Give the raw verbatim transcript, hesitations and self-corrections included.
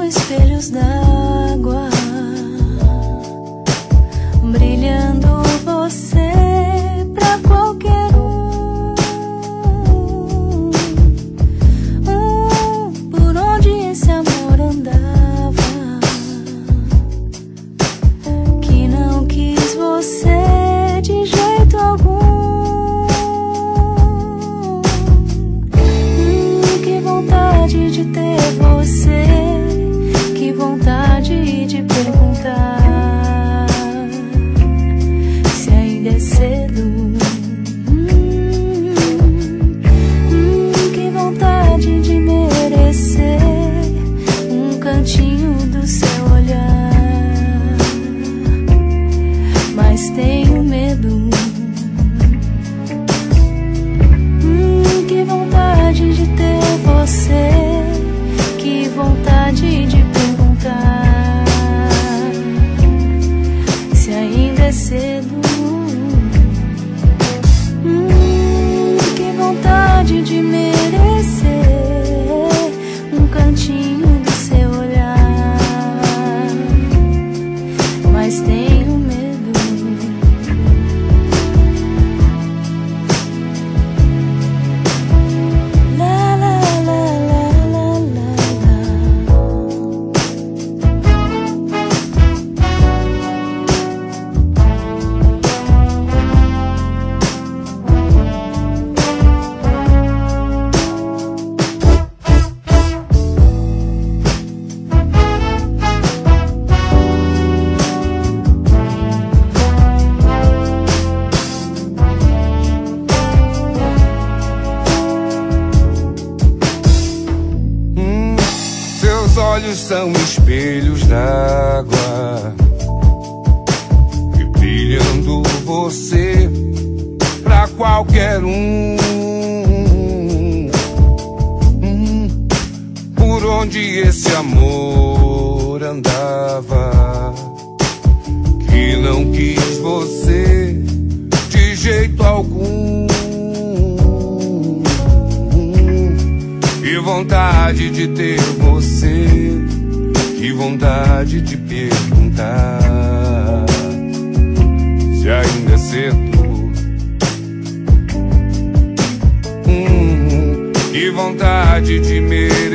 espelhos d'água, brilhando você pra qualquer um. um por onde esse amor andava, que não quis você de jeito algum. hum, que vontade de ter você, que vontade de perguntar se ainda é cedo. Hum, hum, que vontade de merecer um cantinho do seu olhar, mas tenho medo. Hum, que vontade de ter você, que vontade de perguntar se ainda é cedo. Hum, que vontade de merecer um cantinho do seu olhar, mas tenho medo. La la la la la la. Hum, seus olhos são espelhos d'água, e brilhando você pra qualquer um. Hum, por onde esse amor andava, que não quis você de jeito algum. Que vontade de ter você, que vontade de perguntar se ainda é cedo. Hum, que vontade de merecer